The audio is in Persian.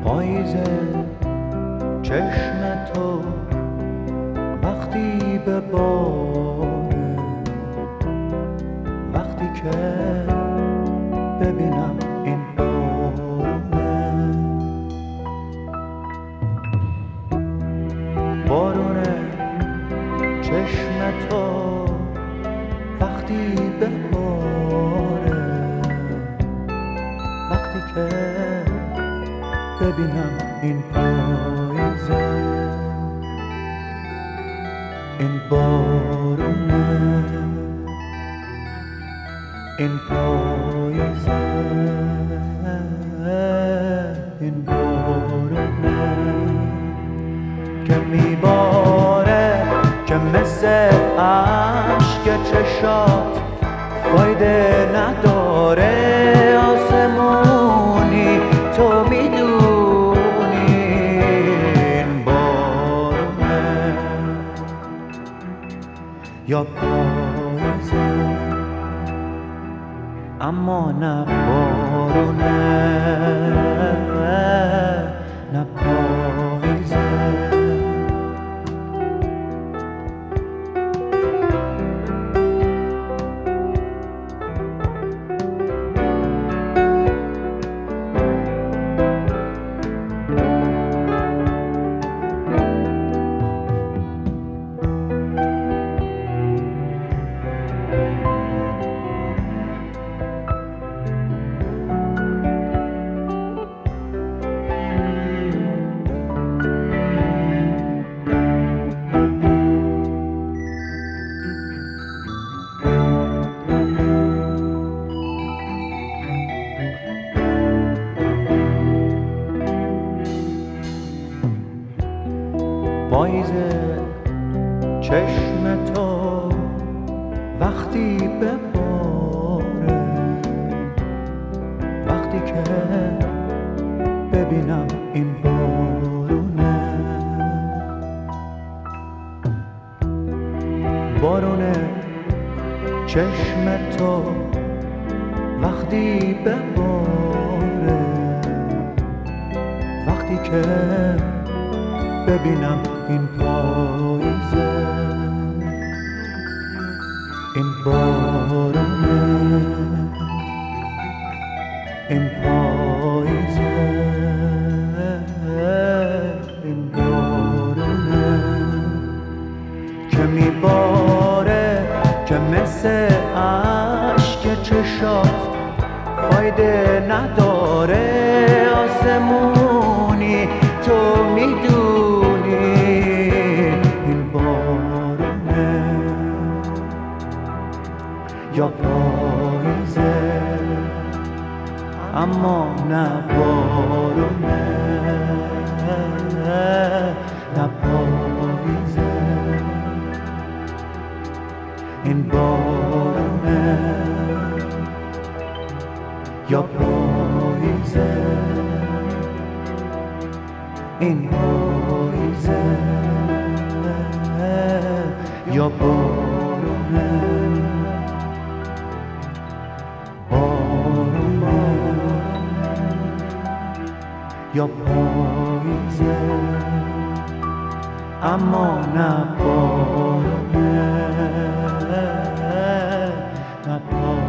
پاییز چشم تو وقتی به باره، وقتی که ببینم این بارونه، بارونه چشم تو وقتی به باره، وقتی که ببینم این پاییزه، این بارونه، این پاییزه، این بارونه که میباره، که مثل عشق چشات فایده نداره. آسمونی تو میدونی این بارونه یا پاییزه، اما نه بارونه، نه پاییزه. پاییز چشم تو وقتی به باره، وقتی که ببینم این بارونه، بارونه چشم تو وقتی به باره، وقتی که ببینم این پاییزه، این بارونه، این پاییزه، این بارونه که میباره، که مثل عشق چشات فایده نداره. آسمونی تو میدونی این بارونه یا پاییزه، اما نه بارونه، نه پاییزه. این بارونه یا پاییزه، این پاییزه یا بارونه، بارونه یا پاییزه، اما نه بارونه، نه پاییزه.